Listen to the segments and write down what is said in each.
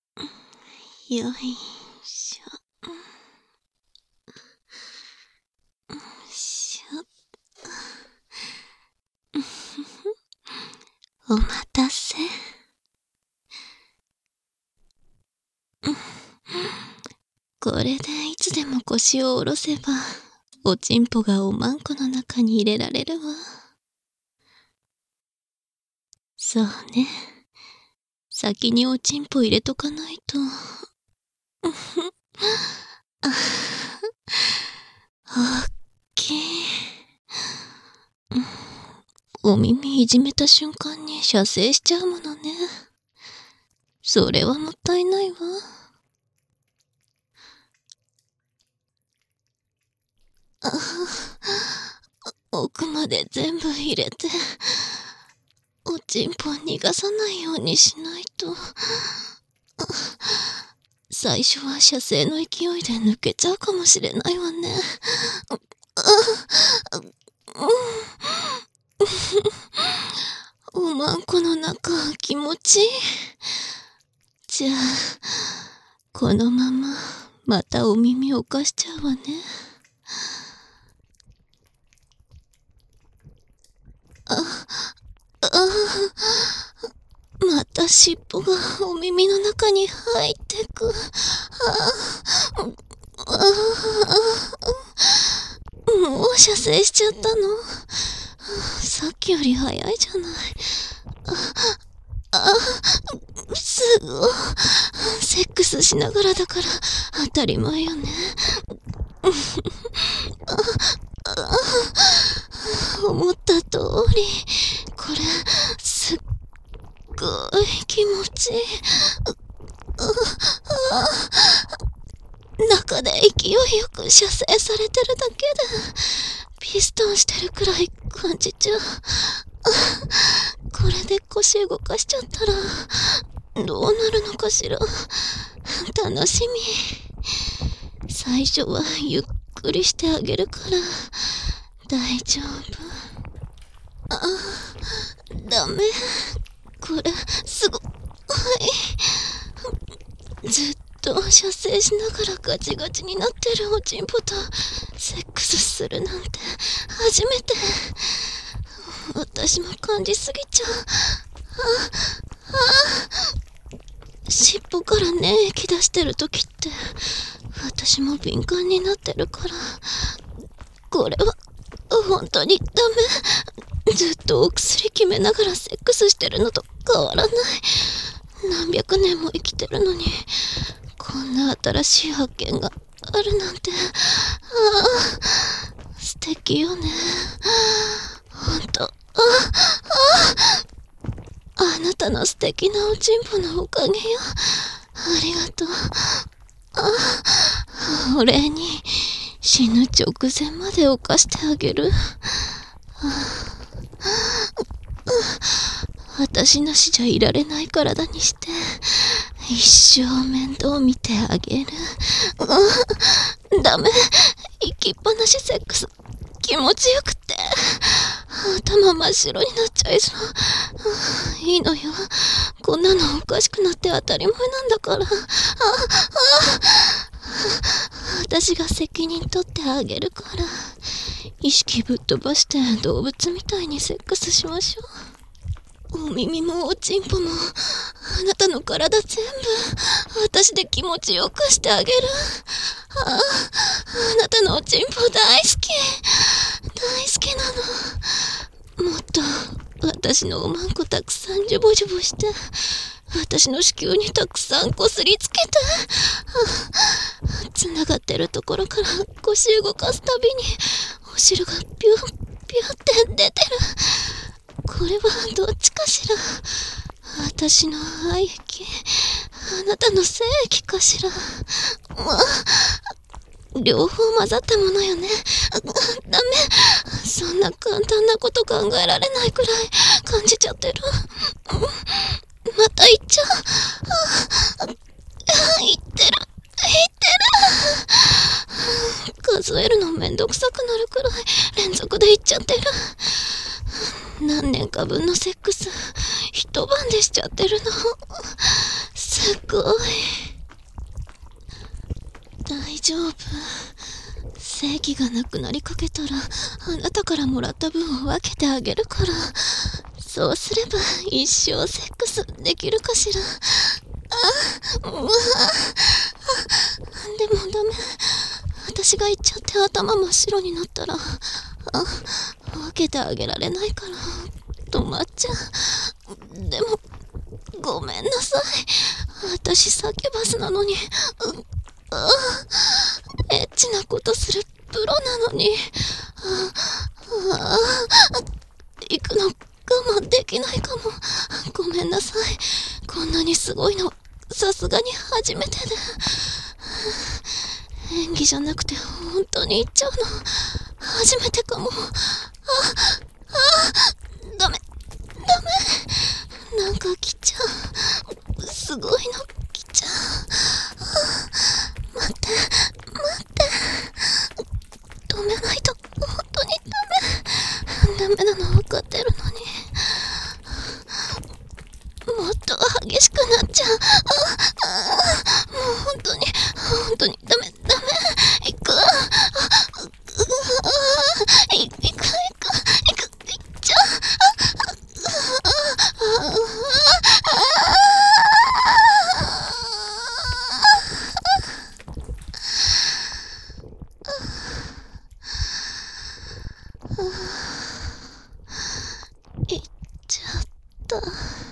よいしょ。しょ。お待たせ。これでいつでも腰を下ろせば、おちんぽがおまんこの中に入れられるわ。そうね。先におちんぽ入れとかないと。おっきい。お耳いじめた瞬間に射精しちゃうものね。それはもったいないわ。奥まで全部入れて、おちんぽ逃がさないようにしないと。最初は射精の勢いで抜けちゃうかもしれないわね。おまんこの中気持ちいい。じゃあ、このまままたお耳をかしちゃうわね。また尻尾がお耳の中に入ってく。もう射精しちゃったの？さっきより早いじゃない。すごい。セックスしながらだから当たり前よね。思った通り、これ、すっごい気持ちいい。中で勢いよく射精されてるだけで、ピストンしてるくらい感じちゃう。これで腰動かしちゃったら、どうなるのかしら。楽しみ。最初はゆっくりしてあげるから、大丈夫。ダメ。これ、すごい。ずっと射精しながらガチガチになってるおちんぽとセックスするなんて初めて。私も感じすぎちゃう。尻尾から粘液出してる時って私も敏感になってるから、これは本当にダメ。ずっとお薬決めながらセックスしてるのと変わらない。何百年も生きてるのにこんな新しい発見があるなんて。素敵よね。ほんと。あなたの素敵なおちんぽのおかげよ。ありがとう。お礼に死ぬ直前まで犯してあげる。私なしじゃいられない体にして一生面倒見てあげる。ダメ。行きっぱなしセックス気持ちよくて頭真っ白になっちゃいそう。いいのよ。こんなのおかしくなって当たり前なんだから。私が責任取ってあげるから、意識ぶっ飛ばして動物みたいにセックスしましょう。お耳もおちんぽもあなたの体全部私で気持ちよくしてあげる。あなたのおちんぽ大好き。大好きなの。もっと私のおまんこたくさんジュボジュボして、私の子宮にたくさんこすりつけて、繋がってるところから腰動かすたびにお汁がピュッピュッって出てる。これはどっちかしら。私の愛液、あなたの精液かしら。両方混ざったものよね。ダメ。そんな簡単なこと考えられないくらい感じちゃってる。また行っちゃう。行ってる。数えるのめんどくさくなるくらい連続で行っちゃってる。何年か分のセックス一晩でしちゃってるの。 すごい。大丈夫。正義がなくなりかけたら、あなたからもらった分を分けてあげるから。そうすれば一生セックスできるかしら。でもダメ。私が言っちゃって頭真っ白になったら、分けてあげられないから止まっちゃう。でもごめんなさい。私サキュバスなのに、エッチなことするプロなのに、行くの我慢できないかも。ごめんなさい。こんなにすごいのさすがに初めてで。演技じゃなくて本当に行っちゃうの初めてかも。ダメ。なんか来ちゃう。すごいの来ちゃう。待って。止めないと本当にダメなの分かってるのに。もっと激しくなっちゃう。もう本当にダメ。行く。行っちゃう。行っちゃった。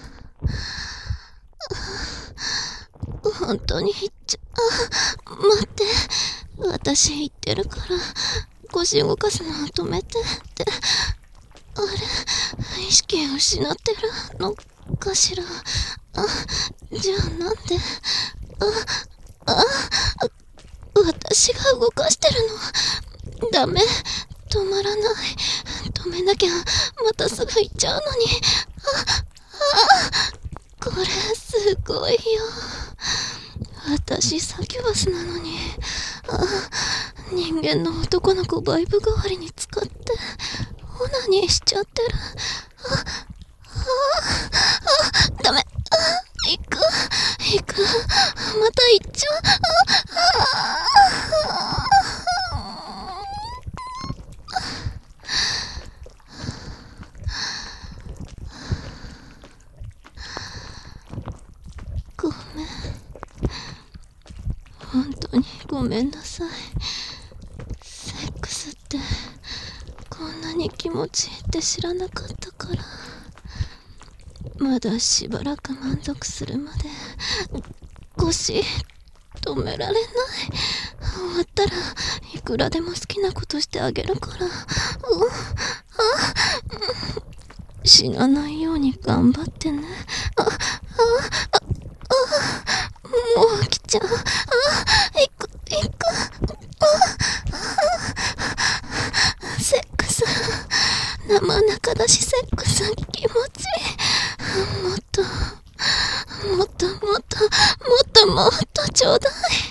本当に行っちゃ待って。私言ってるから腰動かすのを止めてって。あれ、意識失ってるのかしら。じゃあなんで。私が動かしてるの。ダメ。止まらない。止めなきゃまたすぐ行っちゃうのに。これすごいよ。私サキュバスなのに、人間の男の子バイブ代わりに使ってオナニーしちゃってる。ダメ。行く。また行っちゃう。ごめん。本当にごめんなさい。セックスってこんなに気持ちいいって知らなかったから。まだしばらく満足するまで腰止められない。終わったらいくらでも好きなことしてあげるから。死なないように頑張ってね。もう来ちゃう。行く。セックス生中だし、セックス気持ちいい。もっとちょうだい。